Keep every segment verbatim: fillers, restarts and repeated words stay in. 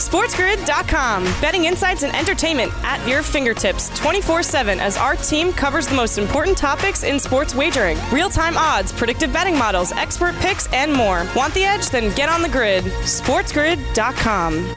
SportsGrid dot com. Betting insights and entertainment at your fingertips twenty-four seven as our team covers the most important topics in sports wagering. Real-time odds, predictive betting models, expert picks, and more. Want the edge? Then get on the grid. SportsGrid dot com.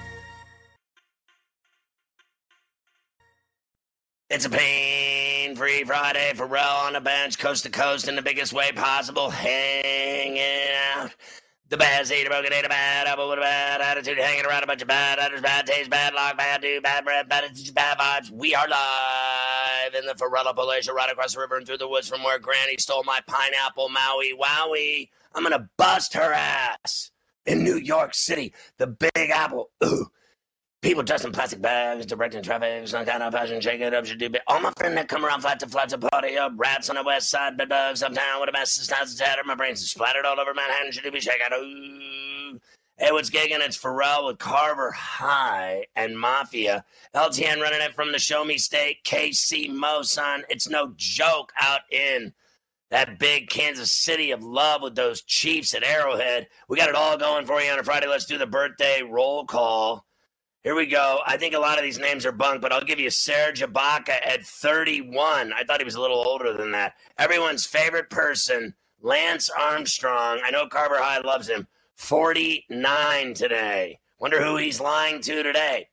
It's a pain-free Friday. Pharrell on the bench, coast to coast in the biggest way possible, hanging out. The best eater, broken eater, bad apple with a bad attitude, hanging around a bunch of bad utters, bad taste, bad luck, bad do, bad breath, bad attitude, bad vibes. We are live in the Pharrell Appalachia, right across the river and through the woods from where Granny stole my pineapple, Maui, wowie. I'm going to bust her ass in New York City, the Big Apple. Ooh. People dressed in plastic bags, directing traffic, some kind of fashion, shake it up, should do bit. All my friends that come around flat to flat to party up, rats on the west side, bed bugs uptown with a mess of styles tattered. My brains are splattered all over Manhattan, should do be shake out. Ooh. Hey, what's gigging? It's Pharrell with Carver High and Mafia. L T N running it from the Show Me State, K C Mo, son. It's no joke out in that big Kansas City of love with those Chiefs at Arrowhead. We got it all going for you on a Friday. Let's do the birthday roll call. Here we go. I think a lot of these names are bunk, but I'll give you Serge Ibaka at thirty-one. I thought he was a little older than that. Everyone's favorite person, Lance Armstrong. I know Carver High loves him. forty-nine today. Wonder who he's lying to today.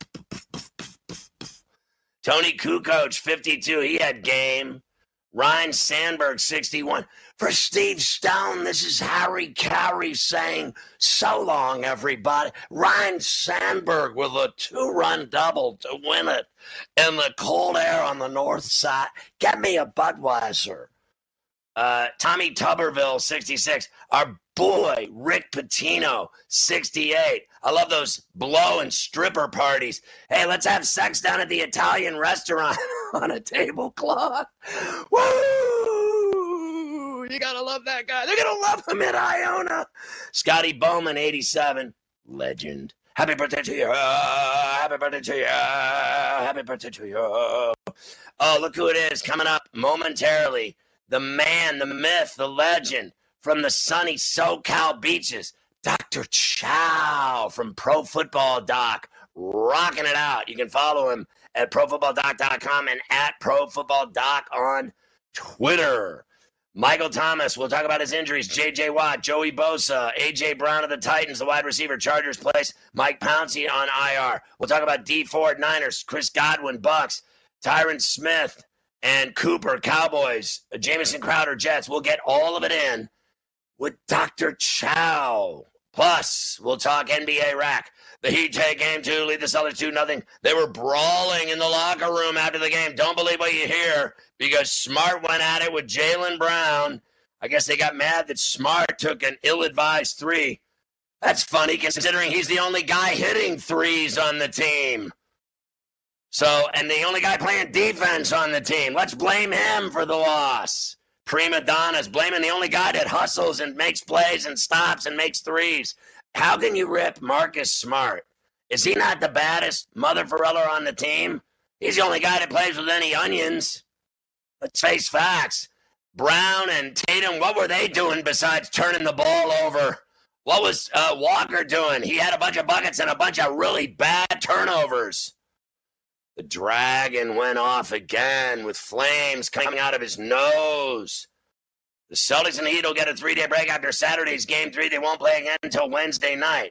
Tony Kukoc, fifty-two. He had game. Ryan Sandberg, sixty-one. For Steve Stone, this is Harry Carey saying, so long, everybody. Ryan Sandberg with a two-run double to win it in the cold air on the north side. Get me a Budweiser. Uh, Tommy Tuberville, sixty-six. Our boy, Rick Pitino, sixty-eight. I love those blow and stripper parties. Hey, let's have sex down at the Italian restaurant on a tablecloth. Woo! You gotta love that guy. They're gonna love him at Iona. Scotty Bowman, eighty-seven. Legend. Happy birthday to you. Happy birthday to you. Happy birthday to you. Oh, look who it is coming up momentarily. The man, the myth, the legend from the sunny SoCal beaches. Doctor Chow from Pro Football Doc. Rocking it out. You can follow him at pro football doc dot com and at Pro Football Doc on Twitter. Michael Thomas, we'll talk about his injuries. J J Watt, Joey Bosa, A J Brown of the Titans, the wide receiver, Chargers place. Mike Pouncey on I R. We'll talk about D Ford, Niners, Chris Godwin, Bucks, Tyron Smith, and Cooper, Cowboys, Jamison Crowder, Jets. We'll get all of it in with Doctor Chow. Plus, we'll talk N B A rack. The Heat take game two, lead the Celtics two nothing. They were brawling in the locker room after the game. Don't believe what you hear because Smart went at it with Jaylen Brown. I guess they got mad that Smart took an ill-advised three. That's funny considering he's the only guy hitting threes on the team. So, and the only guy playing defense on the team. Let's blame him for the loss. Prima donnas, blaming the only guy that hustles and makes plays and stops and makes threes. How can you rip Marcus Smart? Is he not the baddest mother Phareller on the team? He's the only guy that plays with any onions. Let's face facts. Brown and Tatum, what were they doing besides turning the ball over? What was uh, Walker doing? He had a bunch of buckets and a bunch of really bad turnovers. The dragon went off again with flames coming out of his nose. The Celtics and the Heat will get a three-day break after Saturday's game three. They won't play again until Wednesday night.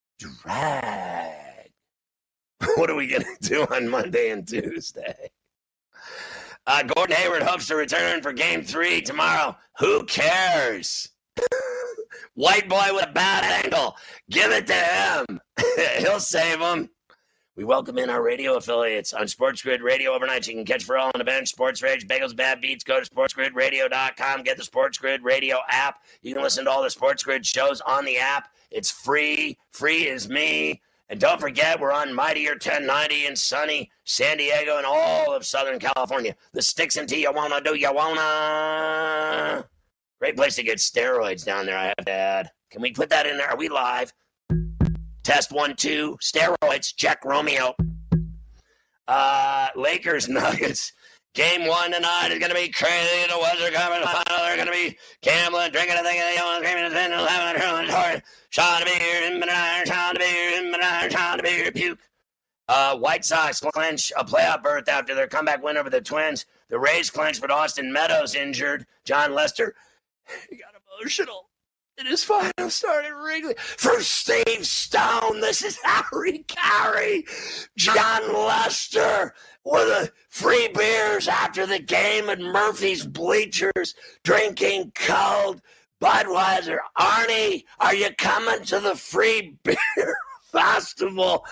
Drag. What are we going to do on Monday and Tuesday? Uh, Gordon Hayward hopes to return for game three tomorrow. Who cares? White boy with a bad ankle. Give it to him. He'll save him. We welcome in our radio affiliates on Sports Grid Radio overnight. You can catch Pharrell on the bench, Sports Rage, Bagels, Bad Beats. Go to sports grid radio dot com. Get the Sports Grid Radio app. You can listen to all the Sports Grid shows on the app. It's free. Free is me. And don't forget, we're on Mightier ten ninety in sunny San Diego and all of Southern California. The sticks and tea you wanna do, you wanna. Great place to get steroids down there, I have to add. Can we put that in there? Are we live? Test one, two, steroids, check Romeo. Uh, Lakers, Nuggets. Game one tonight is going to be crazy. The Western Conference Final. They're going to be gambling, drinking a thing of the yellow, screaming, and having a toy. Shot a beer, shot a beer, shot a beer, puke. Uh, White Sox clinch a playoff berth after their comeback win over the Twins. The Rays clinch, but Austin Meadows injured. John Lester, he got emotional in his final start at Wrigley. For Steve Stone, this is Harry Carey. John Lester with the free beers after the game at Murphy's Bleachers, drinking cold Budweiser. Arnie, are you coming to the free beer festival?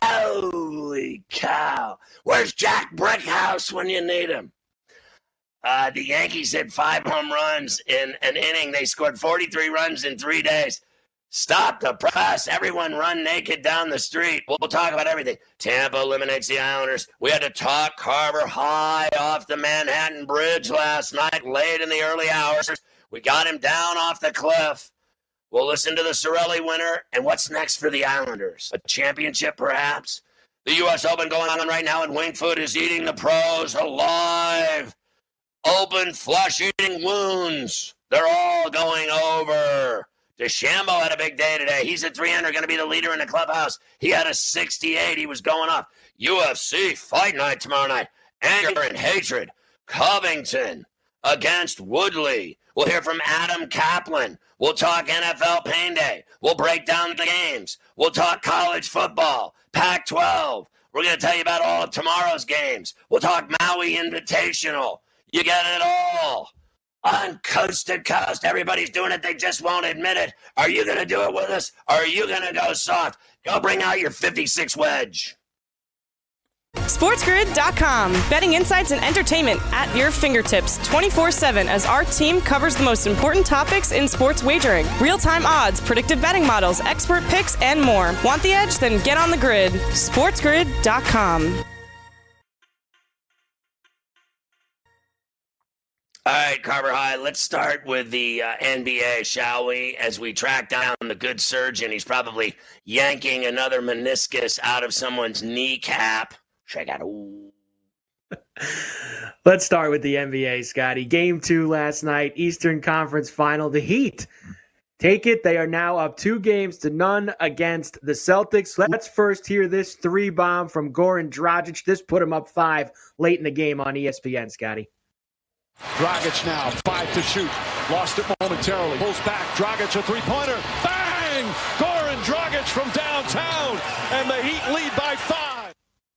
Holy cow. Where's Jack Brickhouse when you need him? Uh, the Yankees hit five home runs in an inning. They scored forty-three runs in three days. Stop the press. Everyone run naked down the street. We'll talk about everything. Tampa eliminates the Islanders. We had to talk Carver High off the Manhattan Bridge last night, late in the early hours. We got him down off the cliff. We'll listen to the Cirelli winner. And what's next for the Islanders? A championship, perhaps? The U S Open going on right now, and Winged Foot is eating the pros alive. Open flesh-eating wounds. They're all going over. DeChambeau had a big day today. He's at three hundred, going to be the leader in the clubhouse. He had a sixty-eight. He was going off. U F C Fight Night tomorrow night. Anger and Hatred. Covington against Woodley. We'll hear from Adam Kaplan. We'll talk N F L Pain Day. We'll break down the games. We'll talk college football, Pac twelve. We're going to tell you about all of tomorrow's games. We'll talk Maui Invitational. You get it all. On Coast to Coast, everybody's doing it. They just won't admit it. Are you going to do it with us? Or are you going to go soft? Go bring out your fifty-six wedge. SportsGrid dot com. Betting insights and entertainment at your fingertips twenty-four seven as our team covers the most important topics in sports wagering. Real-time odds, predictive betting models, expert picks, and more. Want the edge? Then get on the grid. SportsGrid dot com. All right, Carver High, let's start with the uh, N B A, shall we? As we track down the good surgeon, he's probably yanking another meniscus out of someone's kneecap. Check out. Ooh. Let's start with the N B A, Scotty. Game two last night, Eastern Conference Final. The Heat take it. They are now up two games to none against the Celtics. Let's first hear this three bomb from Goran Dragic. This put him up five late in the game on E S P N, Scotty. Dragic now, five to shoot. Lost it momentarily. Pulls back. Dragic a three-pointer. Bang! Goran Dragic from downtown. And the Heat lead by five.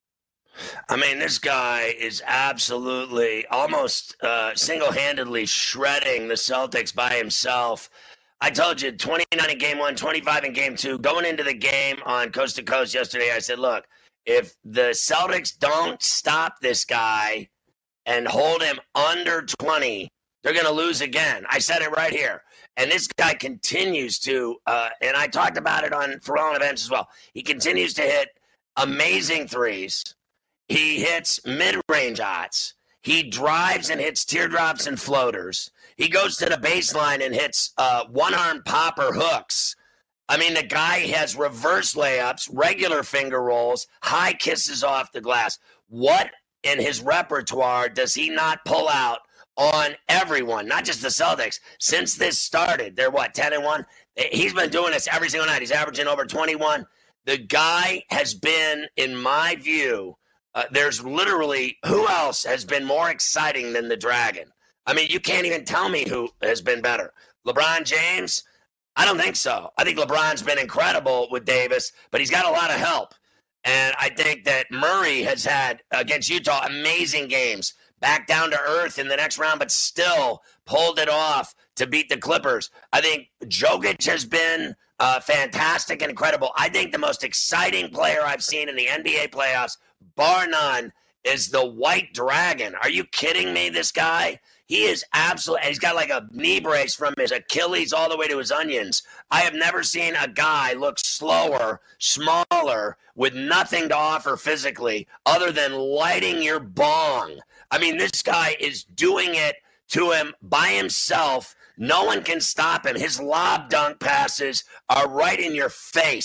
I mean, this guy is absolutely, almost uh, single-handedly shredding the Celtics by himself. I told you, twenty-nine in game one, twenty-five in game two. Going into the game on Coast to Coast yesterday, I said, look, if the Celtics don't stop this guy and hold him under twenty, they're going to lose again. I said it right here. And this guy continues to, uh, and I talked about it on For All Events as well. He continues to hit amazing threes. He hits mid-range shots. He drives and hits teardrops and floaters. He goes to the baseline and hits uh, one-arm popper hooks. I mean, the guy has reverse layups, regular finger rolls, high kisses off the glass. What in his repertoire does he not pull out on everyone, not just the Celtics? Since this started, they're what, ten and one? He's been doing this every single night. He's averaging over twenty-one. The guy has been, in my view, uh, there's literally, who else has been more exciting than the Dragon? I mean, you can't even tell me who has been better. LeBron James? I don't think so. I think LeBron's been incredible with Davis, but he's got a lot of help. And I think that Murray has had, against Utah, amazing games. Back down to earth in the next round, but still pulled it off to beat the Clippers. I think Jokic has been uh, fantastic and incredible. I think the most exciting player I've seen in the N B A playoffs, bar none, is the White Dragon. Are you kidding me, this guy? He is absolutely – he's got like a knee brace from his Achilles all the way to his onions. I have never seen a guy look slower, smaller, with nothing to offer physically other than lighting your bong. I mean, this guy is doing it to him by himself. No one can stop him. His lob dunk passes are right in your face.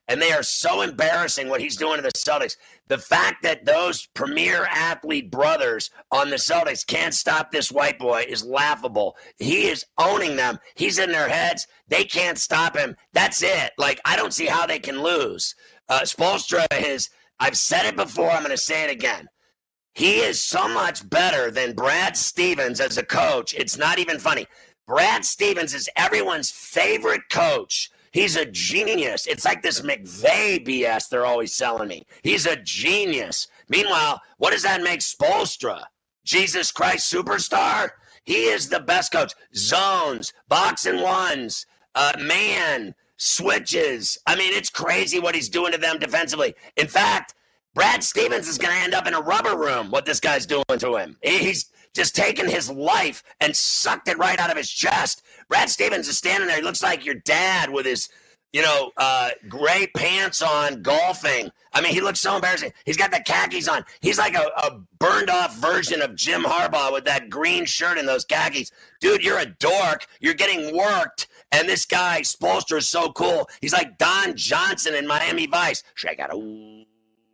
And they are so embarrassing what he's doing to the Celtics. The fact that those premier athlete brothers on the Celtics can't stop this white boy is laughable. He is owning them. He's in their heads. They can't stop him. That's it. Like, I don't see how they can lose. Uh, Spoelstra is, I've said it before, I'm going to say it again. He is so much better than Brad Stevens as a coach. It's not even funny. Brad Stevens is everyone's favorite coach. He's a genius. It's like this McVay B S they're always selling me. He's a genius. Meanwhile, what does that make Spoelstra? Jesus Christ superstar? He is the best coach. Zones, box and ones, uh, man, switches. I mean, it's crazy what he's doing to them defensively. In fact, Brad Stevens is going to end up in a rubber room, what this guy's doing to him. He's just taken his life and sucked it right out of his chest. Brad Stevens is standing there. He looks like your dad with his, you know, uh, gray pants on golfing. I mean, he looks so embarrassing. He's got the khakis on. He's like a, a burned-off version of Jim Harbaugh with that green shirt and those khakis. Dude, you're a dork. You're getting worked. And this guy, Spoelstra, is so cool. He's like Don Johnson in Miami Vice. Shake out a...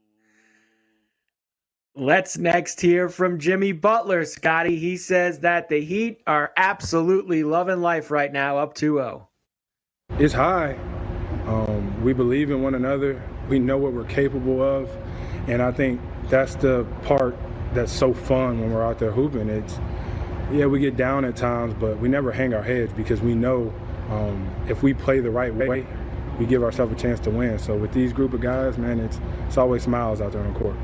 Let's next hear from Jimmy Butler, Scotty. He says that the Heat are absolutely loving life right now, up two oh. It's high. Um, we believe in one another. We know what we're capable of. And I think that's the part that's so fun when we're out there hooping. It's, yeah, we get down at times, but we never hang our heads because we know um, if we play the right way, we give ourselves a chance to win. So with these group of guys, man, it's, it's always smiles out there on the court.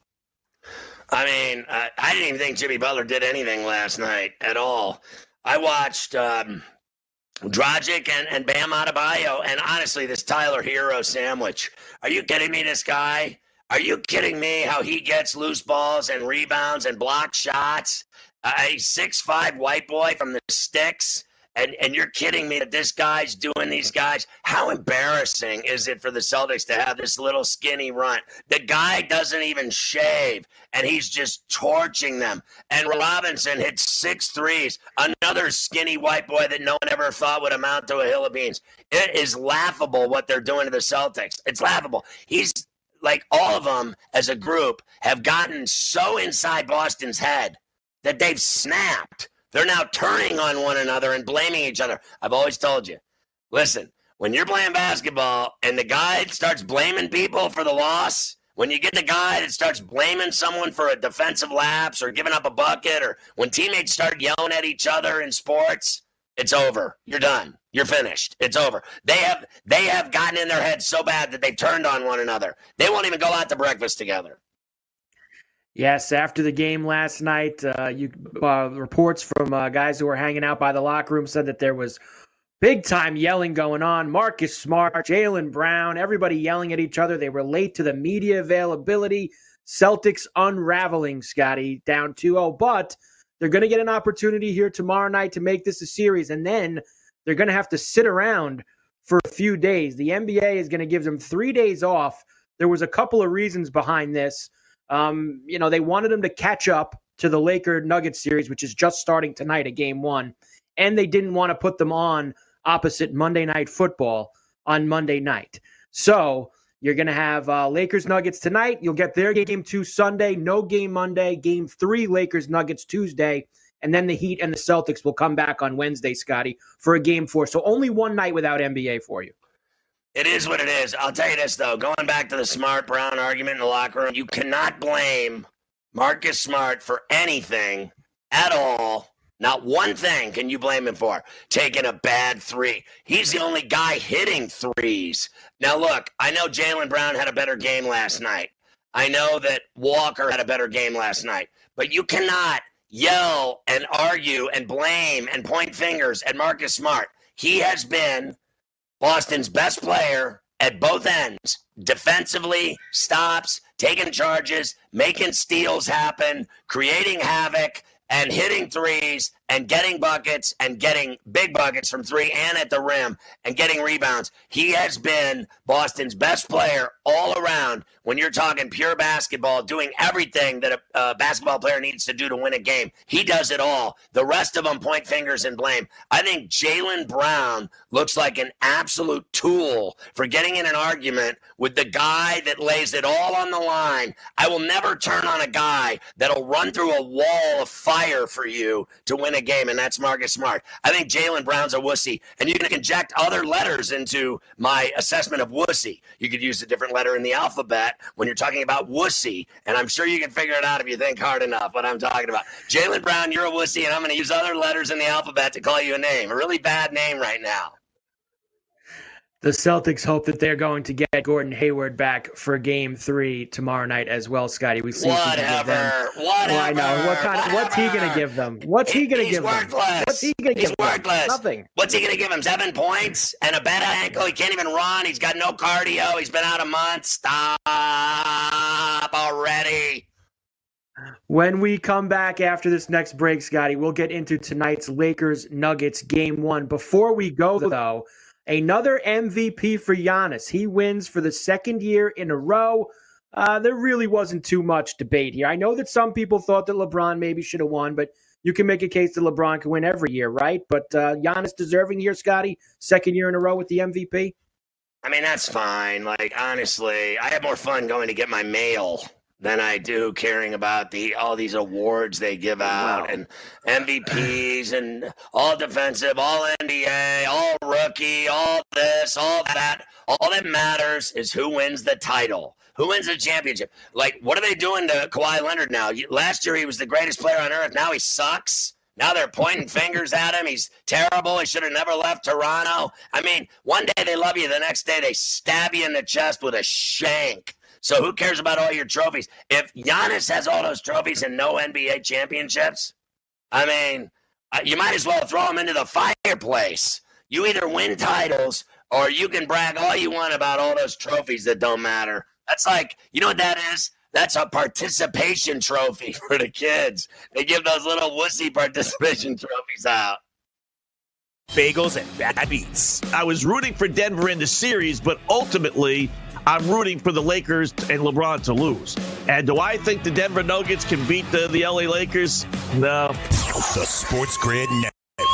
I mean, uh, I didn't even think Jimmy Butler did anything last night at all. I watched um, Dragic and, and Bam Adebayo, and honestly, this Tyler Hero sandwich. Are you kidding me, this guy? Are you kidding me how he gets loose balls and rebounds and block shots? Uh, a six five white boy from the sticks. And and you're kidding me that this guy's doing these guys? How embarrassing is it for the Celtics to have this little skinny runt? The guy doesn't even shave, and he's just torching them. And Robinson hits six threes, another skinny white boy that no one ever thought would amount to a hill of beans. It is laughable what they're doing to the Celtics. It's laughable. He's like all of them as a group have gotten so inside Boston's head that they've snapped. They're now turning on one another and blaming each other. I've always told you, listen, when you're playing basketball and the guy starts blaming people for the loss, when you get the guy that starts blaming someone for a defensive lapse or giving up a bucket, or when teammates start yelling at each other in sports, it's over. You're done. You're finished. It's over. They have they have gotten in their heads so bad that they've turned on one another. They won't even go out to breakfast together. Yes, after the game last night, uh, you uh, reports from uh, guys who were hanging out by the locker room said that there was big-time yelling going on. Marcus Smart, Jaylen Brown, everybody yelling at each other. They were late to the media availability. Celtics unraveling, Scotty, down two oh. But they're going to get an opportunity here tomorrow night to make this a series, and then they're going to have to sit around for a few days. The N B A is going to give them three days off. There was a couple of reasons behind this. Um, you know, they wanted them to catch up to the Laker-Nuggets series, which is just starting tonight at game one. And they didn't want to put them on opposite Monday Night Football on Monday night. So you're going to have uh, Lakers-Nuggets tonight. You'll get their game two Sunday, no game Monday, game three Lakers-Nuggets Tuesday. And then the Heat and the Celtics will come back on Wednesday, Scotty, for a game four. So only one night without N B A for you. It is what it is. I'll tell you this, though. Going back to the Smart-Brown argument in the locker room, you cannot blame Marcus Smart for anything at all. Not one thing can you blame him for. Taking a bad three. He's the only guy hitting threes. Now, look, I know Jaylen Brown had a better game last night. I know that Walker had a better game last night. But you cannot yell and argue and blame and point fingers at Marcus Smart. He has been Boston's best player at both ends, defensively, stops, taking charges, making steals happen, creating havoc, and hitting threes and getting buckets and getting big buckets from three and at the rim and getting rebounds. He has been Boston's best player all around when you're talking pure basketball, doing everything that a, a basketball player needs to do to win a game. He does it all. The rest of them point fingers and blame. I think Jaylen Brown looks like an absolute tool for getting in an argument with the guy that lays it all on the line. I will never turn on a guy that'll run through a wall of fire for you to win a game, and that's Marcus Smart. I think Jaylen Brown's a wussy, and you can inject other letters into my assessment of wussy. You could use a different letter in the alphabet when you're talking about wussy, and I'm sure you can figure it out if you think hard enough what I'm talking about. Jaylen Brown, you're a wussy, and I'm going to use other letters in the alphabet to call you a name, a really bad name right now. The Celtics hope that they're going to get Gordon Hayward back for Game Three tomorrow night as well, Scotty. We've seen whatever, them. whatever. Oh, I know. What kind of, what's he going to give them? What's he going to give worthless. them? What's he going to give He's worthless. them? Nothing. What's he going to give him? Seven points and a bad ankle. He can't even run. He's got no cardio. He's been out a month. Stop already. When we come back after this next break, Scotty, we'll get into tonight's Lakers-Nuggets Game One. Before we go, though, another M V P for Giannis. He wins for the second year in a row. Uh, there really wasn't too much debate here. I know that some people thought that LeBron maybe should have won, but you can make a case that LeBron can win every year, right? But uh, Giannis deserving here, Scotty, second year in a row with the M V P? I mean, that's fine. Like, honestly, I have more fun going to get my mail than I do caring about the all these awards they give out wow. and M V Ps and all defensive, all N B A, all rookie, all this, all that. All that matters is who wins the title, who wins the championship. Like, what are they doing to Kawhi Leonard now? Last year he was the greatest player on earth. Now he sucks. Now they're pointing fingers at him. He's terrible. He should have never left Toronto. I mean, one day they love you. The next day they stab you in the chest with a shank. So who cares about all your trophies? If Giannis has all those trophies and no N B A championships, I mean, you might as well throw him into the fireplace. You either win titles or you can brag all you want about all those trophies that don't matter. That's like, you know what that is? That's a participation trophy for the kids. They give those little wussy participation trophies out. Bagels and bad beats. I was rooting for Denver in the series, but ultimately I'm rooting for the Lakers and LeBron to lose. And do I think the Denver Nuggets can beat the, the L A Lakers? No. The Sports Grid Network.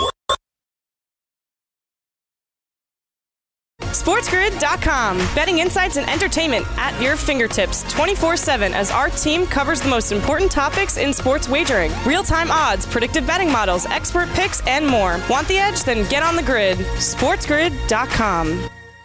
SportsGrid dot com. Betting insights and entertainment at your fingertips twenty-four seven as our team covers the most important topics in sports wagering. Real-time odds, predictive betting models, expert picks, and more. Want the edge? Then get on the grid. SportsGrid dot com.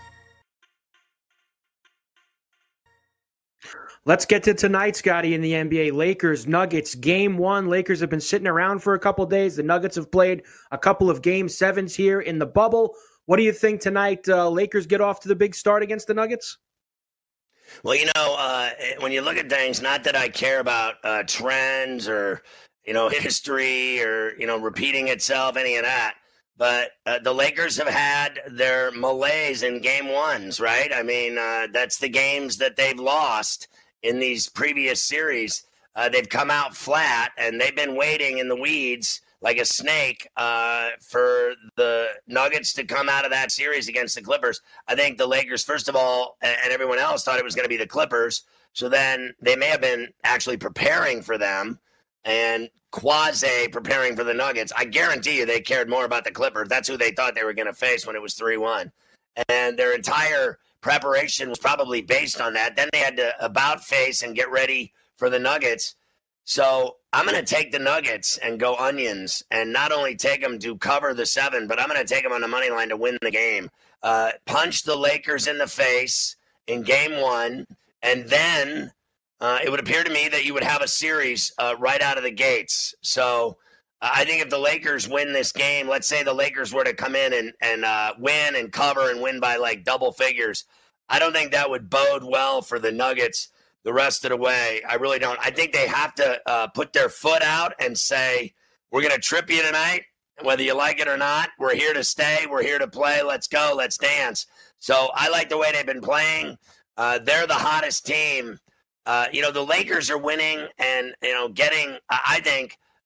Let's get to tonight, Scotty, in the N B A. Lakers, Nuggets, Game One. Lakers have been sitting around for a couple days. The Nuggets have played a couple of Game Sevens here in the bubble. What do you think tonight? Uh, Lakers get off to the big start against the Nuggets? Well, you know, uh, when you look at things, not that I care about uh, trends or, you know, history or, you know, repeating itself, any of that. But uh, the Lakers have had their malaise in game ones, right? I mean, uh, that's the games that they've lost in these previous series. Uh, they've come out flat, and they've been waiting in the weeds like a snake uh, for the Nuggets to come out of that series against the Clippers. I think the Lakers, first of all, and everyone else thought it was going to be the Clippers. So then they may have been actually preparing for them and quasi preparing for the Nuggets. I guarantee you they cared more about the Clippers. That's who they thought they were going to face when it was three one. And their entire preparation was probably based on that. Then they had to about face and get ready for the Nuggets. So I'm going to take the Nuggets and go onions and not only take them to cover the seven, but I'm going to take them on the money line to win the game. Uh, punch the Lakers in the face in game one, and then uh, it would appear to me that you would have a series uh, right out of the gates. So uh, I think if the Lakers win this game, let's say the Lakers were to come in and, and uh, win and cover and win by like double figures, I don't think that would bode well for the Nuggets the rest of the way. I really don't. I think they have to uh, put their foot out and say, we're going to trip you tonight, whether you like it or not. We're here to stay. We're here to play. Let's go. Let's dance. So I like the way they've been playing. Uh, they're the hottest team. Uh, you know, the Lakers are winning and, you know, getting, I think,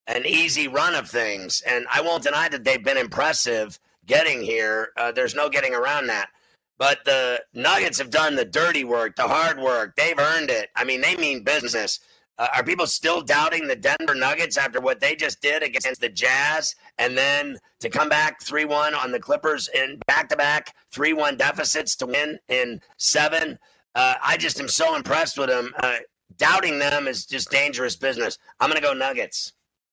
an easy run of things. And I won't deny that they've been impressive getting here. Uh, there's no getting around that. But the Nuggets have done the dirty work, the hard work. They've earned it. I mean, they mean business. Uh, are people still doubting the Denver Nuggets after what they just did against the Jazz? And then to come back three one on the Clippers in back-to-back three one deficits to win in seven? Uh, I just am so impressed with them. Uh, doubting them is just dangerous business. I'm going to go Nuggets.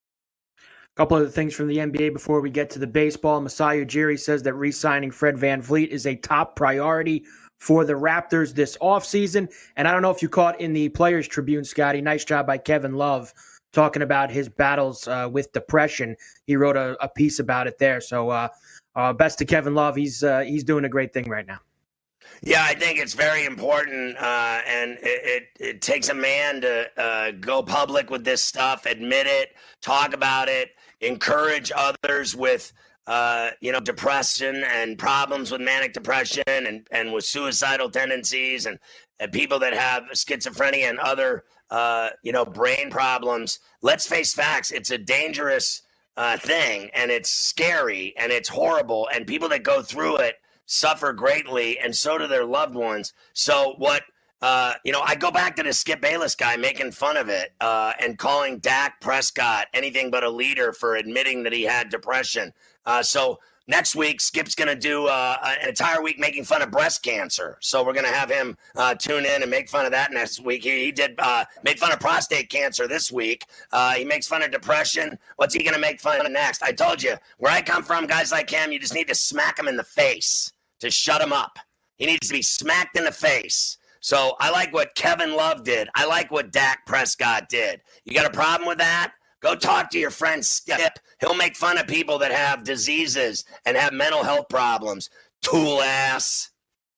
A couple other things from the N B A before we get to the baseball. Masai Ujiri says that re-signing Fred VanVleet is a top priority for the Raptors this offseason. And I don't know if you caught in the Players Tribune, Scotty, nice job by Kevin Love talking about his battles uh, with depression. He wrote a, a piece about it there. So uh, uh, best to Kevin Love. He's uh, he's doing a great thing right now. Yeah, I think it's very important, uh, and it, it, it takes a man to uh, go public with this stuff, admit it, talk about it, encourage others with, uh, you know, depression and problems with manic depression and, and with suicidal tendencies and, and people that have schizophrenia and other, uh, you know, brain problems. Let's face facts. It's a dangerous uh, thing, and it's scary, and it's horrible, and people that go through it suffer greatly, and so do their loved ones. So what, uh, you know, I go back to the Skip Bayless guy making fun of it uh, and calling Dak Prescott anything but a leader for admitting that he had depression. Uh, so next week, Skip's going to do uh, an entire week making fun of breast cancer. So we're going to have him uh, tune in and make fun of that next week. He, he did uh, make fun of prostate cancer this week. Uh, he makes fun of depression. What's he going to make fun of next? I told you, where I come from, guys like him, you just need to smack him in the face to shut him up. He needs to be smacked in the face. So I like what Kevin Love did. I like what Dak Prescott did. You got a problem with that? Go talk to your friend Skip. He'll make fun of people that have diseases and have mental health problems. Tool ass.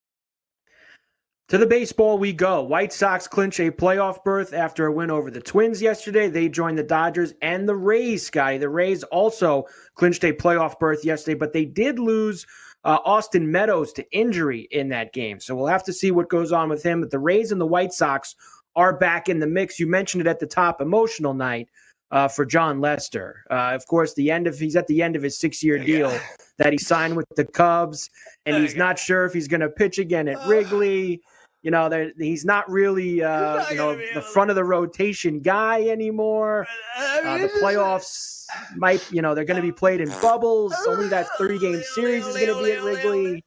To the baseball we go. White Sox clinch a playoff berth after a win over the Twins yesterday. They joined the Dodgers and the Rays, Scotty. The Rays also clinched a playoff berth yesterday, but they did lose Uh, Austin Meadows to injury in that game. So we'll have to see what goes on with him. But the Rays and the White Sox are back in the mix. You mentioned it at the top, emotional night uh, for John Lester. Uh, of course, the end of he's at the end of his six-year deal yeah. that he signed with the Cubs, and he's not sure if he's going to pitch again at Wrigley. You know, he's not really, uh, you know, the front of the rotation guy anymore. Uh, the playoffs might, you know, they're going to be played in bubbles. Only that three-game series is going to be at Wrigley.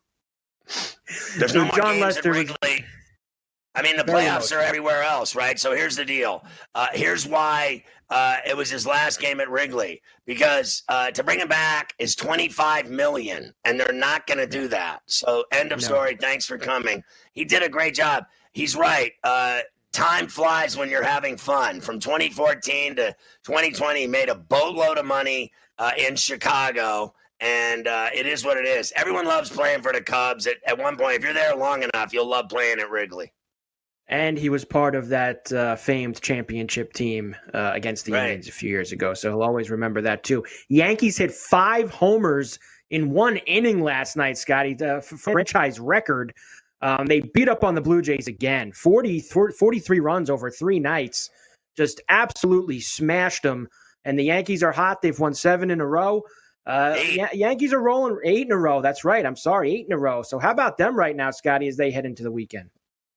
There's no more John games Lester at Wrigley. I mean, the playoffs are everywhere else, right? So here's the deal. Uh, here's why uh, it was his last game at Wrigley, because uh, to bring him back is twenty-five million dollars, and they're not going to do that. So end of no. story. Thanks for coming. He did a great job. He's right. Uh, time flies when you're having fun. From twenty fourteen to twenty twenty, he made a boatload of money uh, in Chicago. And uh, it is what it is. Everyone loves playing for the Cubs. At, at one point, if you're there long enough, you'll love playing at Wrigley. And he was part of that uh, famed championship team uh, against the right. Indians a few years ago. So he'll always remember that, too. Yankees hit five homers in one inning last night, Scotty. The franchise record. Um, they beat up on the Blue Jays again. forty, forty-three runs over three nights. Just absolutely smashed them. And the Yankees are hot. They've won seven in a row. Uh, y- Yankees are rolling eight in a row. That's right. I'm sorry, eight in a row. So how about them right now, Scotty, as they head into the weekend?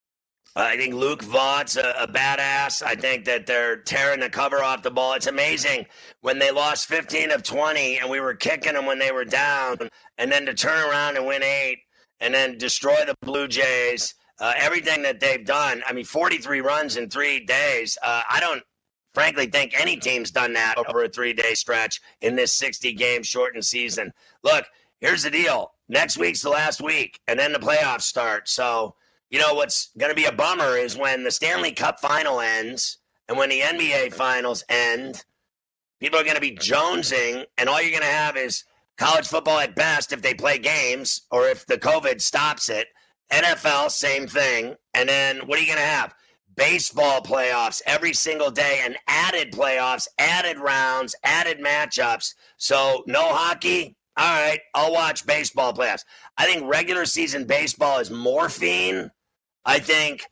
I think Luke Vaught's a, a badass. I think that they're tearing the cover off the ball. It's amazing when they lost fifteen of twenty and we were kicking them when they were down, and then to turn around and win eight and then destroy the Blue Jays. Uh, everything that they've done. I mean, forty-three runs in three days. Uh, I don't frankly think any team's done that over a three-day stretch in this sixty-game shortened season. Look, here's the deal. Next week's the last week, and then the playoffs start. So, you know, what's going to be a bummer is when the Stanley Cup final ends and when the N B A finals end, people are going to be jonesing, and all you're going to have is college football at best if they play games or if the COVID stops it. N F L, same thing. And then what are you going to have? Baseball playoffs every single day and added playoffs, added rounds, added matchups. So no hockey? All right, I'll watch baseball playoffs. I think regular season baseball is morphine. I think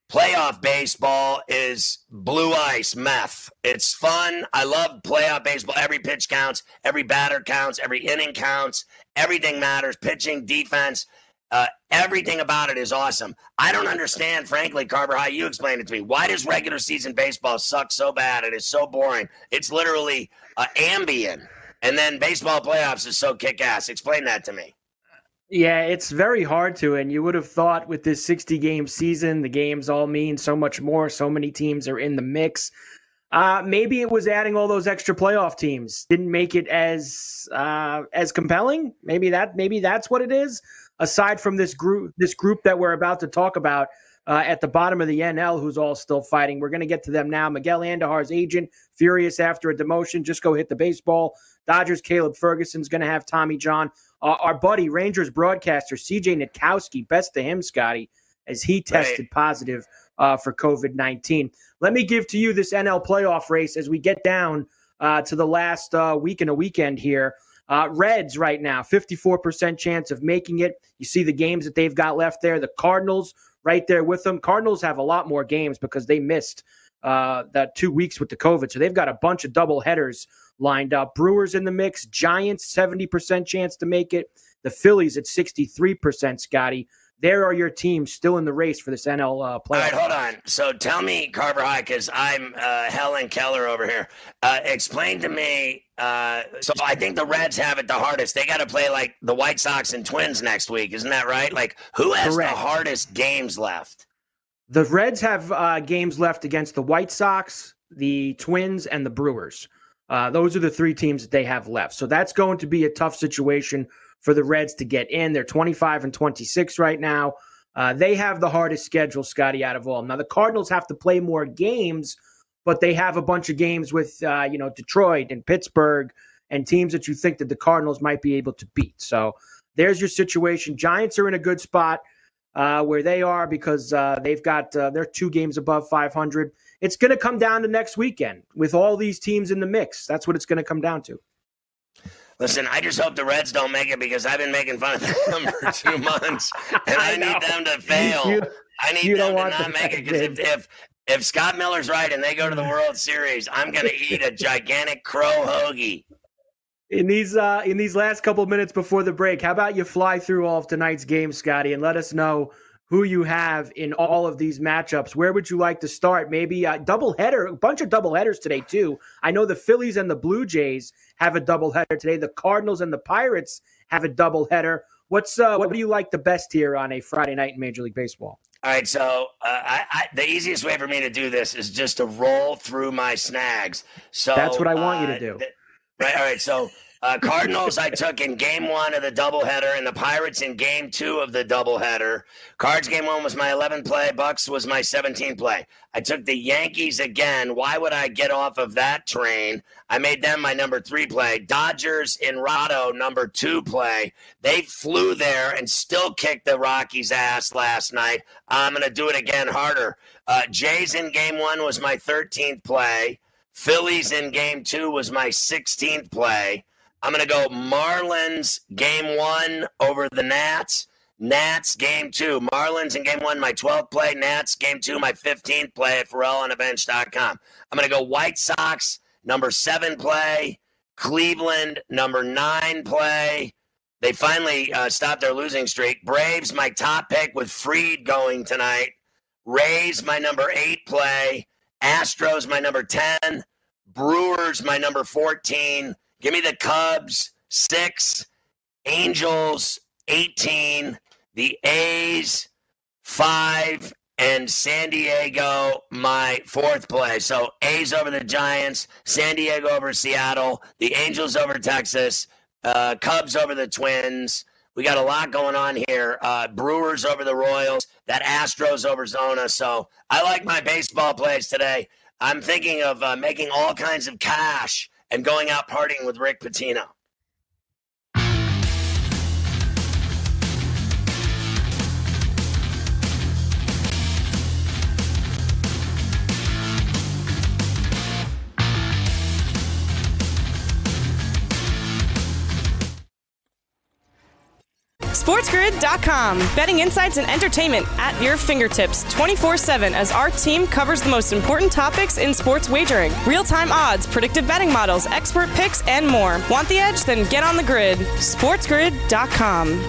playoff baseball is blue ice meth. It's fun. I love playoff baseball. Every pitch counts. Every batter counts. Every inning counts. Everything matters. Pitching, defense, uh, everything about it is awesome. I don't understand, frankly, Carver, how you explain it to me. Why does regular season baseball suck so bad? It is so boring. It's literally uh, Ambien. And then baseball playoffs is so kick-ass. Explain that to me. Yeah, it's very hard to, and you would have thought with this sixty-game season, the games all mean so much more. So many teams are in the mix. Uh, maybe it was adding all those extra playoff teams didn't make it as uh, as compelling. Maybe that maybe that's what it is. Aside from this group, this group that we're about to talk about uh, at the bottom of the N L, who's all still fighting. We're going to get to them now. Miguel Andujar's agent, furious after a demotion. Just go hit the baseball. Dodgers, Caleb Ferguson's going to have Tommy John. Uh, our buddy, Rangers broadcaster, C J Nitkowski, best to him, Scotty, as he tested right. positive uh, for covid nineteen. Let me give to you this N L playoff race as we get down uh, to the last uh, week and a weekend here. Uh, Reds right now, fifty-four percent chance of making it. You see the games that they've got left there. The Cardinals right there with them. Cardinals have a lot more games because they missed uh, that two weeks with the COVID. So they've got a bunch of double headers lined up. Brewers in the mix. Giants, seventy percent chance to make it. The Phillies at sixty-three percent, Scotty. There are your teams still in the race for this N L uh, playoff. All right, hold on. So tell me, Carver High, because I'm uh, Helen Keller over here. Uh, explain to me. Uh, so I think the Reds have it the hardest. They got to play like the White Sox and Twins next week. Isn't that right? Like, who has Correct. the hardest games left? The Reds have uh, games left against the White Sox, the Twins, and the Brewers. Uh, those are the three teams that they have left. So that's going to be a tough situation for the Reds to get in. They're twenty-five and twenty-six right now. Uh, they have the hardest schedule, Scotty, out of all. Now, the Cardinals have to play more games, but they have a bunch of games with, uh, you know, Detroit and Pittsburgh and teams that you think that the Cardinals might be able to beat. So there's your situation. Giants are in a good spot uh, where they are because uh, they've got uh, they're two games above five hundred. It's going to come down to next weekend with all these teams in the mix. That's what it's going to come down to. Listen, I just hope the Reds don't make it because I've been making fun of them for two months, and I, I need them to fail. You, I need them to not make it because if, if if Scott Miller's right and they go to the World Series, I'm going to eat a gigantic crow hoagie. In these uh, in these last couple of minutes before the break, how about you fly through all of tonight's games, Scotty, and let us know who you have in all of these matchups. Where would you like to start? Maybe a doubleheader, a bunch of doubleheaders today, too. I know the Phillies and the Blue Jays have a doubleheader today. The Cardinals and the Pirates have a doubleheader. What's uh, what do you like the best here on a Friday night in Major League Baseball? All right, so uh, I, I, the easiest way for me to do this is just to roll through my snags. So that's what I want uh, you to do. Th- right. All right. So uh, Cardinals, I took in game one of the doubleheader, and the Pirates in game two of the doubleheader. Cards game one was my eleventh play. Bucks was my seventeenth play. I took the Yankees again. Why would I get off of that train? I made them my number three play. Dodgers in Rado, number two play. They flew there and still kicked the Rockies' ass last night. I'm going to do it again harder. Uh, Jays in game one was my thirteenth play. Phillies in game two was my sixteenth play. I'm going to go Marlins game one over the Nats. Nats game two. Marlins in game one, my twelfth play. Nats game two, my fifteenth play at Ferrell on a bench dot com. I'm going to go White Sox, number seven play. Cleveland, number nine play. They finally uh, stopped their losing streak. Braves, my top pick with Fried going tonight. Rays, my number eight play. Astros, my number ten. Brewers, my number fourteen. Give me the Cubs, six. Angels, eighteen. The A's, five. And San Diego, my fourth play. So A's over the Giants, San Diego over Seattle, the Angels over Texas, uh, Cubs over the Twins. We got a lot going on here. Uh, Brewers over the Royals, that Astros over Zona. So I like my baseball plays today. I'm thinking of uh, making all kinds of cash and going out partying with Rick Pitino. SportsGrid dot com. Betting insights and entertainment at your fingertips twenty-four seven as our team covers the most important topics in sports wagering. Real-time odds, predictive betting models, expert picks, and more. Want the edge? Then get on the grid. SportsGrid dot com.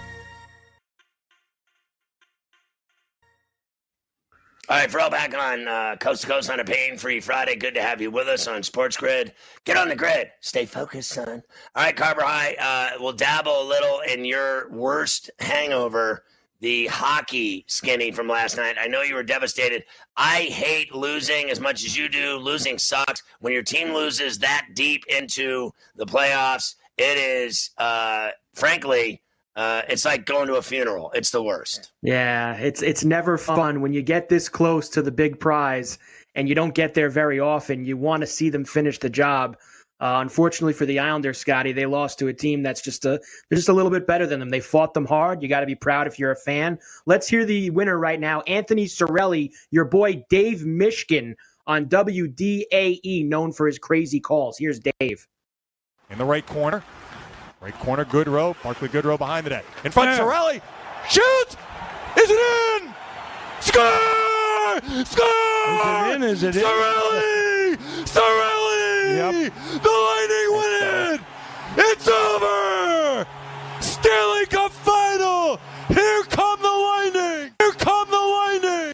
All right, Fro, back on uh, Coast to Coast on a pain-free Friday. Good to have you with us on Sports Grid. Get on the grid. Stay focused, son. All right, Carver High, uh, we'll dabble a little in your worst hangover, the hockey skinny from last night. I know you were devastated. I hate losing as much as you do. Losing sucks. When your team loses that deep into the playoffs, it is, uh, frankly... Uh, it's like going to a funeral. It's the worst. Yeah, it's it's never fun when you get this close to the big prize and you don't get there very often. You want to see them finish the job. Uh, unfortunately for the Islanders, Scotty, they lost to a team that's just a they're just a little bit better than them. They fought them hard. You got to be proud if you're a fan. Let's hear the winner right now, Anthony Cirelli, your boy Dave Mishkin on W D A E, known for his crazy calls. Here's Dave. In the right corner. Right corner, Goodrow. Barclay Goodrow behind the net. In front, yeah. Cirelli. Shoots! Is it in? Score! Score! Is it in? Is it in? Cirelli! Cirelli! Yep. The Lightning win it! It's over! Stanley Cup final! Here come the Lightning! Here come the Lightning!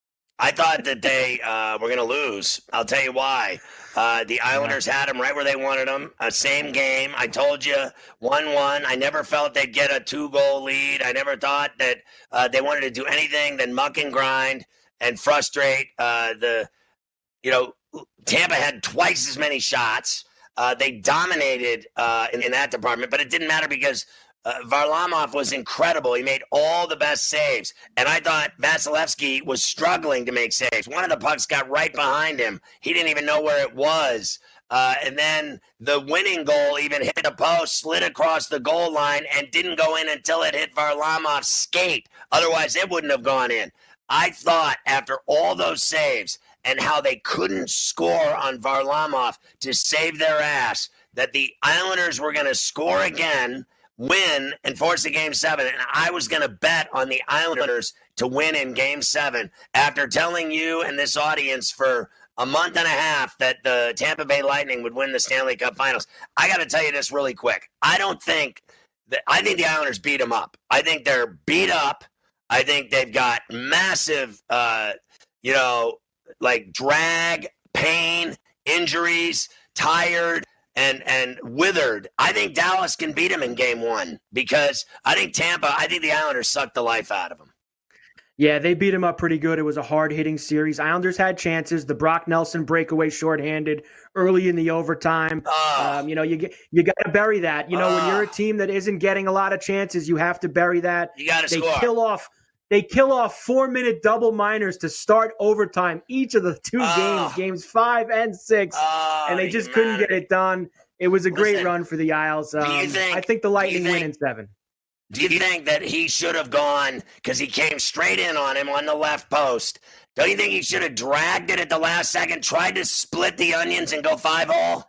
I thought that they uh, were going to lose. I'll tell you why. Uh, the Islanders had them right where they wanted them. Uh, same game. I told you, one one. I never felt they'd get a two-goal lead. I never thought that uh, they wanted to do anything than muck and grind and frustrate. Uh, the, you know, Tampa had twice as many shots. Uh, they dominated uh, in, in that department, but it didn't matter because Uh, Varlamov was incredible. He made all the best saves. And I thought Vasilevsky was struggling to make saves. One of the pucks got right behind him. He didn't even know where it was. Uh, and then the winning goal even hit a post, slid across the goal line, and didn't go in until it hit Varlamov's skate. Otherwise, it wouldn't have gone in. I thought after all those saves and how they couldn't score on Varlamov to save their ass, that the Islanders were going to score again, win, and force a game seven. And I was going to bet on the Islanders to win in game seven after telling you and this audience for a month and a half that the Tampa Bay Lightning would win the Stanley Cup Finals. I got to tell you this really quick. I don't think that I think the Islanders beat them up. I think they're beat up. I think they've got massive, uh, you know, like drag, pain, injuries, tired, and and withered. I think Dallas can beat him in game one because I think Tampa, I think the Islanders sucked the life out of them. Yeah, they beat him up pretty good. It was a hard-hitting series. Islanders had chances. The Brock Nelson breakaway shorthanded early in the overtime. Uh, um, you know, you get, you got to bury that. You know, uh, when you're a team that isn't getting a lot of chances, you have to bury that. You got to They score. kill off They kill off four-minute double minors to start overtime each of the two Oh. games, games five and six, Oh, and they just you couldn't matter. get it done. It was a great Listen, run for the Isles. Um, you think- I think the do you Lightning win think- in seven. Do you think that he should have gone because he came straight in on him on the left post? Don't you think he should have dragged it at the last second, tried to split the onions and go five hole?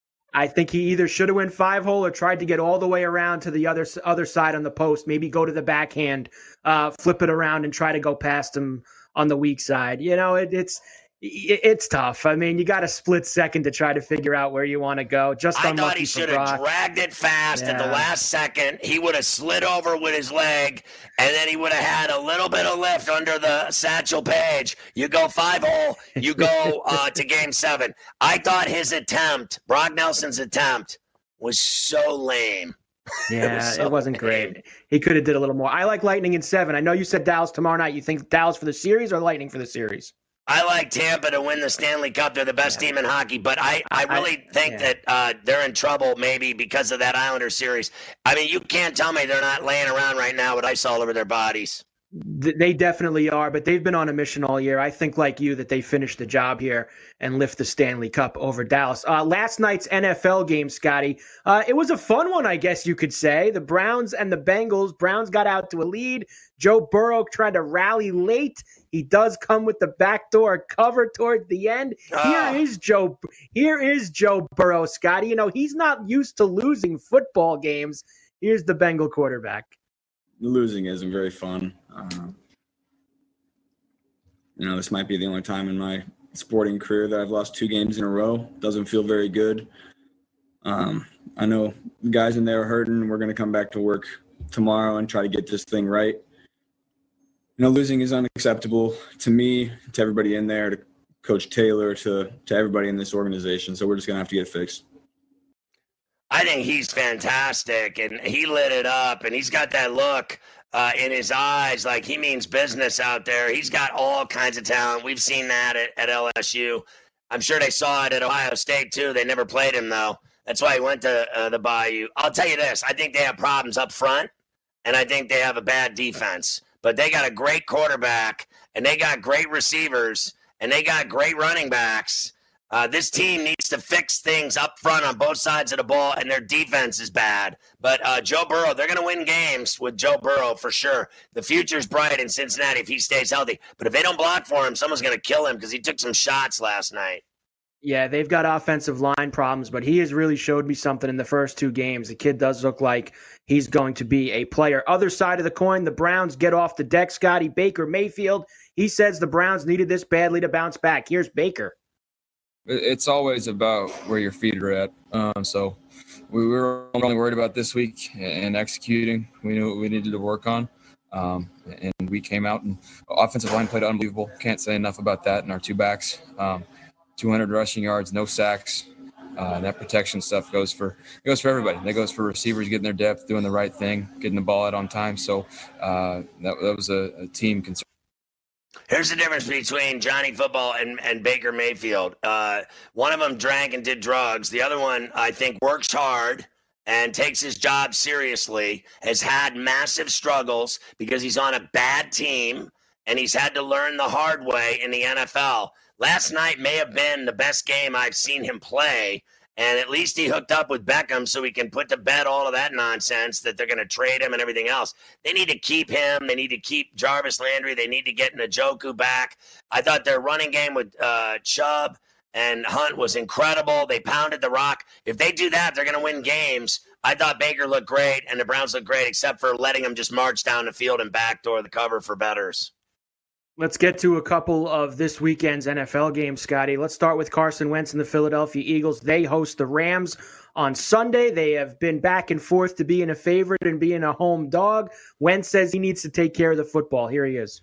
I think he either should have went five hole or tried to get all the way around to the other other side on the post. Maybe go to the backhand, uh, flip it around, and try to go past him on the weak side. You know, it, it's it, it's tough. I mean, you got a split second to try to figure out where you want to go. Just I unlucky thought he for should have Brock. dragged it fast at the Yeah. last second. He would have slid over with his leg, and then he would have had a little bit of lift under the Satchel Paige. You go five hole, you go uh, to game seven. I thought his attempt, Brock Nelson's attempt, was so lame. Yeah, was so it wasn't lame. great. He could have did a little more. I like Lightning in seven. I know you said Dallas tomorrow night. You think Dallas for the series or Lightning for the series? I like Tampa to win the Stanley Cup. They're the best team in hockey, but I, I really I- think yeah. that uh, they're in trouble maybe because of that Islander series. I mean, you can't tell me they're not laying around right now with ice all over their bodies. Th- They definitely are, but they've been on a mission all year. I think, like you, that they finish the job here and lift the Stanley Cup over Dallas. Uh, last night's N F L game, Scotty, uh, it was a fun one, I guess you could say. The Browns and the Bengals. Browns got out to a lead. Joe Burrow tried to rally late. He does come with the backdoor cover toward the end. Ah. Here is Joe. Here is Joe Burrow, Scotty. You know, he's not used to losing football games. Here's the Bengal quarterback. losing isn't very fun. Uh, you know, this might be the only time in my sporting career that I've lost two games in a row. Doesn't feel very good. Um, I know the guys in there are hurting. We're going to come back to work tomorrow and try to get this thing right. You know, losing is unacceptable to me, to everybody in there, to Coach Taylor, to, to everybody in this organization. So we're just going to have to get it fixed. I think he's fantastic, and he lit it up, and he's got that look uh, in his eyes like he means business out there. He's got all kinds of talent. We've seen that at, at L S U. I'm sure they saw it at Ohio State, too. They never played him, though. That's why he went to uh, the Bayou. I'll tell you this. I think they have problems up front, and I think they have a bad defense. But they got a great quarterback, and they got great receivers, and they got great running backs. Uh, this team needs to fix things up front on both sides of the ball, and their defense is bad. But uh, Joe Burrow, they're going to win games with Joe Burrow for sure. The future's bright in Cincinnati if he stays healthy. But if they don't block for him, someone's going to kill him because he took some shots last night. Yeah, they've got offensive line problems, but he has really showed me something in the first two games. The kid does look like he's going to be a player. Other side of the coin, the Browns get off the deck. Scotty, Baker Mayfield, he says the Browns needed this badly to bounce back. Here's Baker. It's always about where your feet are at. Um, so we were only worried about this week and executing. We knew what we needed to work on. Um, and we came out and offensive line played unbelievable. Can't say enough about that. And our two backs, um, two hundred rushing yards, no sacks. Uh, that protection stuff goes for goes for everybody. That goes for receivers getting their depth, doing the right thing, getting the ball out on time. So uh, that, that was a, a team concern. Here's the difference between Johnny Football and, and Baker Mayfield. Uh, one of them drank and did drugs. The other one, I think, works hard and takes his job seriously, has had massive struggles because he's on a bad team, and he's had to learn the hard way in the N F L. Last night may have been the best game I've seen him play, and at least he hooked up with Beckham so he can put to bed all of that nonsense that they're going to trade him and everything else. They need to keep him. They need to keep Jarvis Landry. They need to get Njoku back. I thought their running game with uh, Chubb and Hunt was incredible. They pounded the rock. If they do that, they're going to win games. I thought Baker looked great, and the Browns looked great, except for letting him just march down the field and backdoor the cover for bettors. Let's get to a couple of this weekend's N F L games, Scotty. Let's start with Carson Wentz and the Philadelphia Eagles. They host the Rams on Sunday. They have been back and forth to being a favorite and being a home dog. Wentz says he needs to take care of the football. Here he is.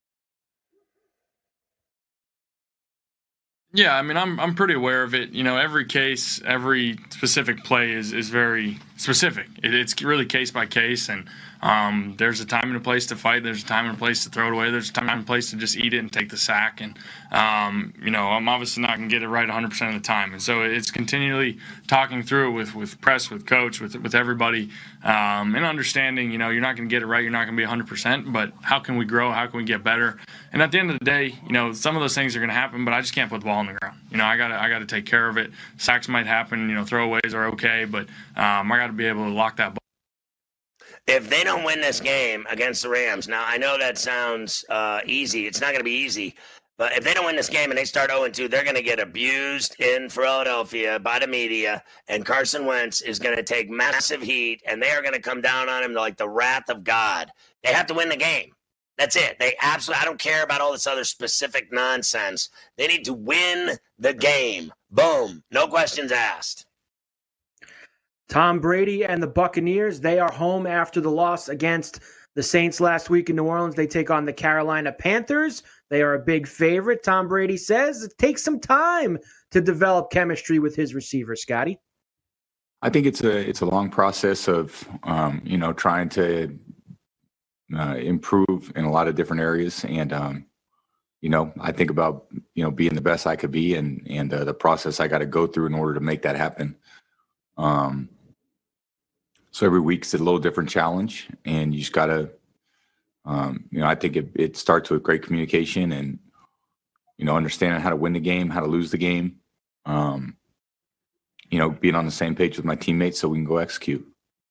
Yeah, I mean, I'm I'm pretty aware of it. You know, every case, every specific play is, is very specific. It, it's really case by case, and um, there's a time and a place to fight. There's a time and a place to throw it away. There's a time and a place to just eat it and take the sack. And, um, you know, I'm obviously not going to get it right one hundred percent of the time. And so it's continually talking through with, with press, with coach, with with everybody, um, and understanding, you know, you're not going to get it right. You're not going to be one hundred percent, but how can we grow? How can we get better? And at the end of the day, you know, some of those things are going to happen, but I just can't put the ball on the ground. You know, I got to I got to take care of it. Sacks might happen. You know, throwaways are okay, but um, I got to be able to lock that ball. If they don't win this game against the Rams, now I know that sounds uh, easy. It's not going to be easy. But if they don't win this game and they start oh and two, they're going to get abused in Philadelphia by the media, and Carson Wentz is going to take massive heat, and they are going to come down on him like the wrath of God. They have to win the game. That's it. They absolutely, I don't care about all this other specific nonsense. They need to win the game. Boom. No questions asked. Tom Brady and the Buccaneers, they are home after the loss against the Saints last week in New Orleans. They take on the Carolina Panthers. They are a big favorite. Tom Brady says it takes some time to develop chemistry with his receiver, Scotty. I think it's a it's a long process of um, you know trying to uh, improve in a lot of different areas, and um, you know I think about you know being the best I could be, and and uh, the process I got to go through in order to make that happen. Um, so every week's a little different challenge, and you just got to, um, you know, I think it, it starts with great communication and, you know, understanding how to win the game, how to lose the game, um, you know, being on the same page with my teammates so we can go execute.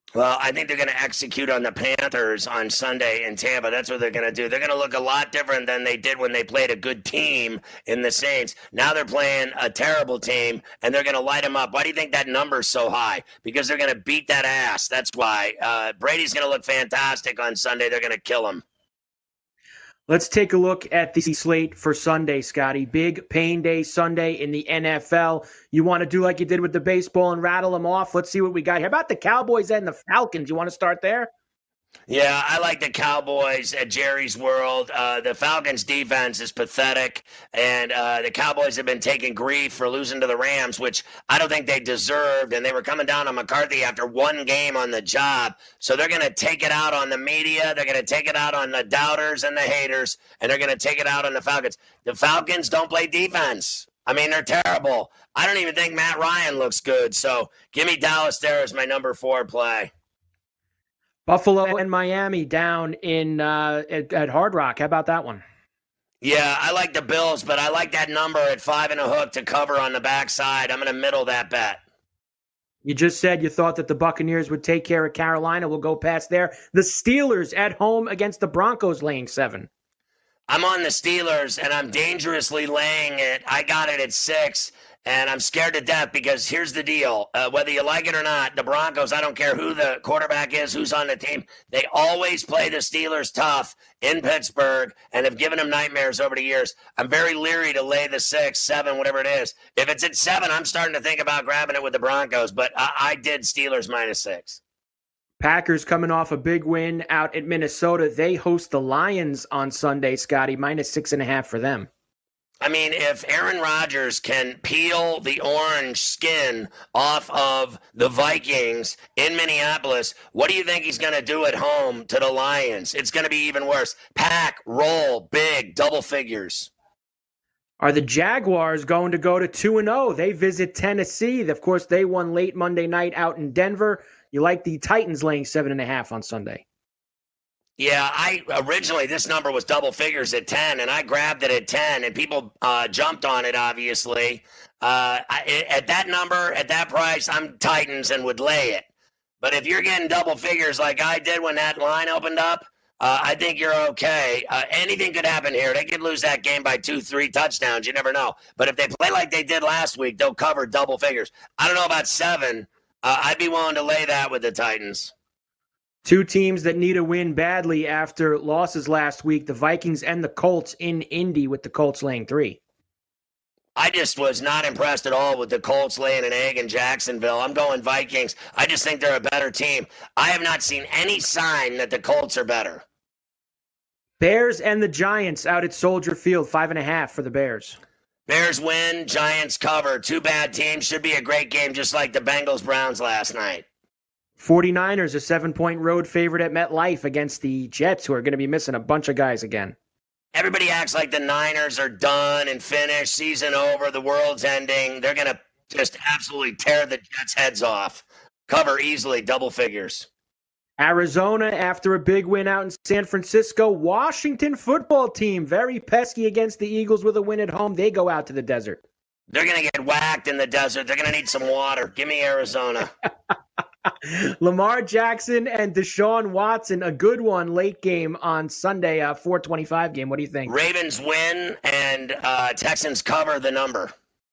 Well, I think they're going to execute on the Panthers on Sunday in Tampa. That's what they're going to do. They're going to look a lot different than they did when they played a good team in the Saints. Now they're playing a terrible team, and they're going to light them up. Why do you think that number's so high? Because they're going to beat that ass. That's why. Uh, Brady's going to look fantastic on Sunday. They're going to kill him. Let's take a look at the slate for Sunday, Scotty. Big pain day Sunday in the N F L. You want to do like you did with the baseball and rattle them off? Let's see what we got here. How about the Cowboys and the Falcons? You want to start there? Yeah, I like the Cowboys at Jerry's World. Uh, the Falcons' defense is pathetic, and uh, the Cowboys have been taking grief for losing to the Rams, which I don't think they deserved, and they were coming down on McCarthy after one game on the job. So they're going to take it out on the media. They're going to take it out on the doubters and the haters, and they're going to take it out on the Falcons. The Falcons don't play defense. I mean, they're terrible. I don't even think Matt Ryan looks good. So give me Dallas there as my number four play. Buffalo and Miami down in uh, at, at Hard Rock. How about that one? Yeah, I like the Bills, but I like that number at five and a hook to cover on the backside. I'm going to middle that bet. You just said you thought that the Buccaneers would take care of Carolina. We'll go past there. The Steelers at home against the Broncos laying seven. I'm on the Steelers, and I'm dangerously laying it. I got it at six. And I'm scared to death because here's the deal. Uh, whether you like it or not, the Broncos, I don't care who the quarterback is, who's on the team, they always play the Steelers tough in Pittsburgh and have given them nightmares over the years. I'm very leery to lay the six, seven, whatever it is. If it's at seven, I'm starting to think about grabbing it with the Broncos, but I, I did Steelers minus six. Packers coming off a big win out at Minnesota. They host the Lions on Sunday, Scotty, minus six and a half for them. I mean, if Aaron Rodgers can peel the orange skin off of the Vikings in Minneapolis, what do you think he's going to do at home to the Lions? It's going to be even worse. Pack, roll, big, double figures. Are the Jaguars going to go to two and oh? They visit Tennessee. Of course, they won late Monday night out in Denver. You like the Titans laying seven and a half on Sunday? Yeah, I originally this number was double figures at ten, and I grabbed it at ten, and people uh, jumped on it, obviously. Uh, I, at that number, at that price, I'm Titans and would lay it. But if you're getting double figures like I did when that line opened up, uh, I think you're okay. Uh, anything could happen here. They could lose that game by two, three touchdowns. You never know. But if they play like they did last week, they'll cover double figures. I don't know about seven. Uh, I'd be willing to lay that with the Titans. Two teams that need a win badly after losses last week, the Vikings and the Colts in Indy, with the Colts laying three. I just was not impressed at all with the Colts laying an egg in Jacksonville. I'm going Vikings. I just think they're a better team. I have not seen any sign that the Colts are better. Bears and the Giants out at Soldier Field, five and a half for the Bears. Bears win, Giants cover. Two bad teams. Should be a great game, just like the Bengals-Browns last night. 49ers, a seven-point road favorite at MetLife against the Jets, who are going to be missing a bunch of guys again. Everybody acts like the Niners are done and finished, season over, the world's ending. They're going to just absolutely tear the Jets' heads off. Cover easily, double figures. Arizona, after a big win out in San Francisco. Washington football team, very pesky against the Eagles with a win at home. They go out to the desert. They're going to get whacked in the desert. They're going to need some water. Give me Arizona. Lamar Jackson and Deshaun Watson, a good one, late game on Sunday, uh, four twenty-five game. What do you think? Ravens win and uh, Texans cover the number.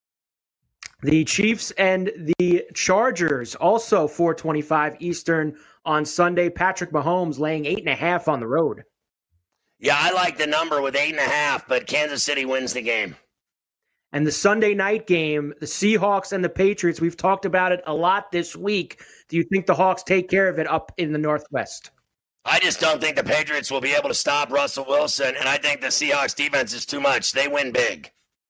The Chiefs and the Chargers, also four twenty-five Eastern on Sunday. Patrick Mahomes laying eight and a half on the road. Yeah, I like the number with eight and a half, but Kansas City wins the game. And the Sunday night game, the Seahawks and the Patriots, we've talked about it a lot this week. Do you think the Hawks take care of it up in the Northwest? I just don't think the Patriots will be able to stop Russell Wilson, and I think the Seahawks defense is too much. They win big.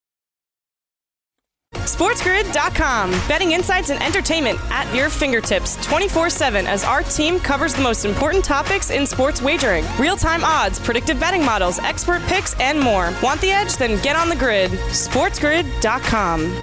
SportsGrid dot com. Betting insights and entertainment at your fingertips twenty-four seven as our team covers the most important topics in sports wagering. Real-time odds, predictive betting models, expert picks, and more. Want the edge? Then get on the grid. SportsGrid dot com.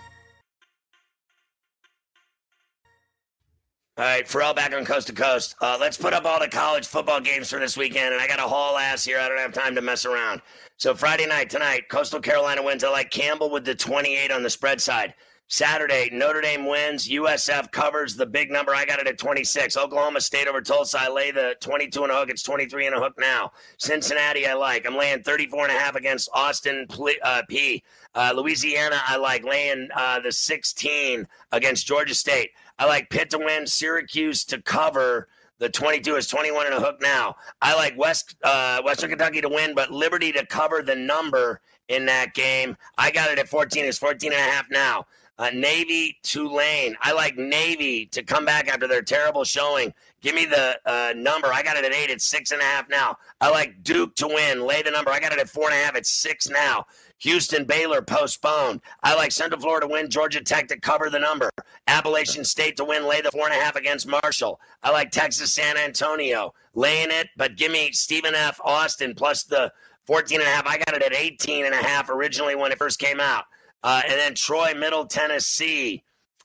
All right, Pharrell back on Coast to Coast. Uh, let's put up all the college football games for this weekend, and I got a haul ass here. I don't have time to mess around. So Friday night, tonight, Coastal Carolina wins. I like Campbell with the twenty-eight on the spread side. Saturday, Notre Dame wins. U S F covers the big number. I got it at twenty-six. Oklahoma State over Tulsa. I lay the twenty-two and a hook. It's twenty-three and a hook now. Cincinnati, I like. I'm laying thirty-four and a half against Austin uh, P. Uh, Louisiana, I like. Laying uh, the sixteen against Georgia State. I like Pitt to win. Syracuse to cover. The twenty-two is twenty-one and a hook now. I like West uh, Western Kentucky to win, but Liberty to cover the number in that game. I got it at fourteen. It's fourteen and a half now. Uh, Navy, Tulane. I like Navy to come back after their terrible showing. Give me the uh, number. I got it at eight. It's six and a half now. I like Duke to win. Lay the number. I got it at four and a half. It's six now. Houston, Baylor postponed. I like Central Florida to win. Georgia Tech to cover the number. Appalachian State to win. Lay the four and a half against Marshall. I like Texas, San Antonio. Laying it, but give me Stephen F. Austin plus the fourteen and a half. I got it at eighteen and a half originally when it first came out. Uh, and then Troy, Middle Tennessee.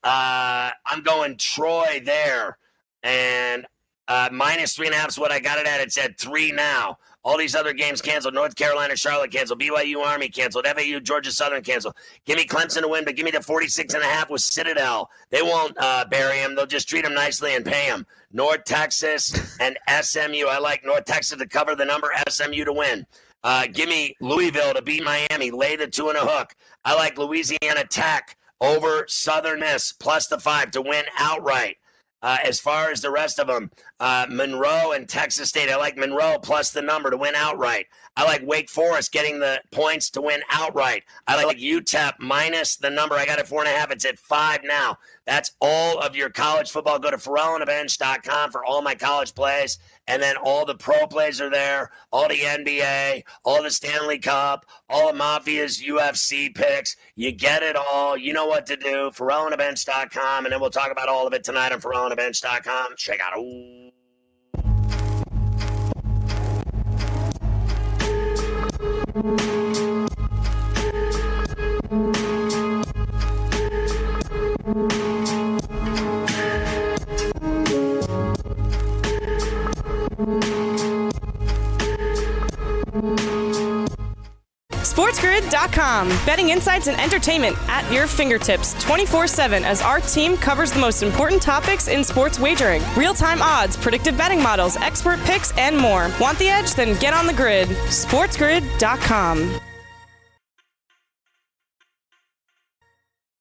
Uh, I'm going Troy there. And uh, minus three and a half is what I got it at. It's at three now. All these other games canceled. North Carolina, Charlotte canceled. B Y U, Army canceled. F A U, Georgia Southern canceled. Give me Clemson to win, but give me the forty-six and a half with Citadel. They won't uh, bury him. They'll just treat him nicely and pay him. North Texas and S M U. I like North Texas to cover the number. S M U to win. Uh, give me Louisville to beat Miami. Lay the two and a hook. I like Louisiana Tech over Southern Miss plus the five to win outright. Uh, as far as the rest of them, uh, Monroe and Texas State. I like Monroe plus the number to win outright. I like Wake Forest getting the points to win outright. I like U T E P minus the number. I got it four and a half. It's at five now. That's all of your college football. Go to Ferrall on the Bench dot com for all my college plays. And then all the pro plays are there, all the N B A, all the Stanley Cup, all the Mafia's U F C picks. You get it all. You know what to do. Ferrall on the Bench dot com. And then we'll talk about all of it tonight on Ferrall on the Bench dot com. Check out. Ooh. SportsGrid dot com. Betting insights and entertainment at your fingertips twenty-four seven as our team covers the most important topics in sports wagering. Real-time odds, predictive betting models, expert picks, and more. Want the edge? Then get on the grid. SportsGrid dot com.